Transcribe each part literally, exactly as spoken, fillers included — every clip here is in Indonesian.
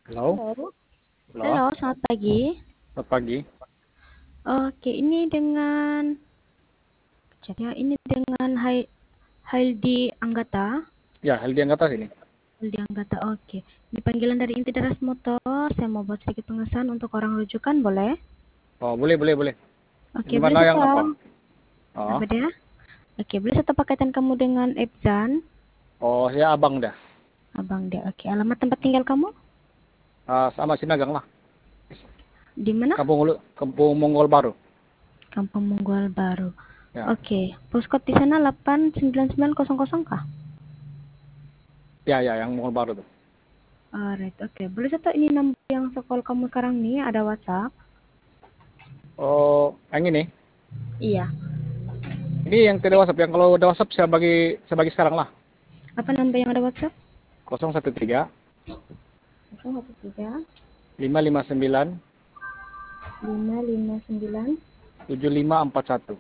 Halo, Halo, halo, halo, selamat pagi. selamat pagi. Oke, ini dengan jadi ya, ini dengan Hai Haildi Anggata. Ya, Heldi Anggata sini. Haildi Anggata, oke. Ini panggilan dari inti Teras Motor. Saya mau buat sedikit pengesahan untuk orang rujukan, boleh? Oh, boleh, boleh, boleh. Oke, boleh Gimana saya yang tahu apa? Oh, apa dia? Oke, boleh saya tahu pakaian kamu dengan Ebzan, oh, saya abang dah. abang dia. Oke, alamat tempat tinggal kamu Ah, sama Sinagang lah. di mana? Kampung Ulu, Kampung Monggol Baru. Kampung Munggul Baru. Ya, Oke, postcode di sana delapan sembilan sembilan nol nol kah? ya, ya, yang Monggol Baru tuh. Alright, oke. Boleh saya tahu ini nomor yang sekolah kamu sekarang nih ada WhatsApp? Oh, yang ini. Iya. Ini yang tidak WhatsApp. Yang kalau udah WhatsApp saya bagi, saya bagi sekarang lah. Apa nomor yang ada WhatsApp? nol satu tiga nol satu tiga lima lima sembilan lima lima sembilan. tujuh lima empat satu.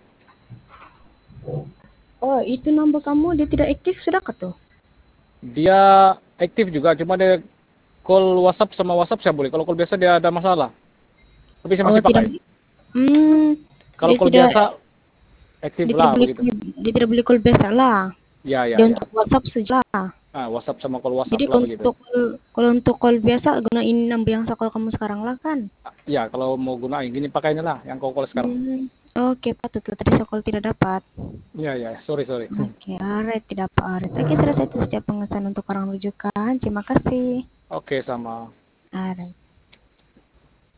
Oh, itu nomor kamu dia tidak aktif sudah kah tuh? Dia aktif juga, cuma dia call WhatsApp sama WhatsApp saya boleh. Kalau call biasa dia ada masalah. Tapi saya Oh, masih tidak. pakai. Hmm, Kalau dia call tidak biasa aktif dia tidak lah beli begitu. dia tidak beli call biasa lah. Ya, ya, Dia ya. untuk WhatsApp saja. Ah, WhatsApp sama call WhatsApp Jadi lah begitu. untuk kalau untuk call biasa gunain nomor yang sekolah kamu sekarang lah kan? Ya, kalau mau gunain gini pakainya lah yang kau call sekarang. Hmm, oke, patutlah tadi sekolah tidak dapat. Ya, ya, sorry, sorry. Oke, alright, tidak apa alright. Oke, selesai itu setiap pengesahan untuk orang rujukan. Terima kasih. Oke, sama. Alright.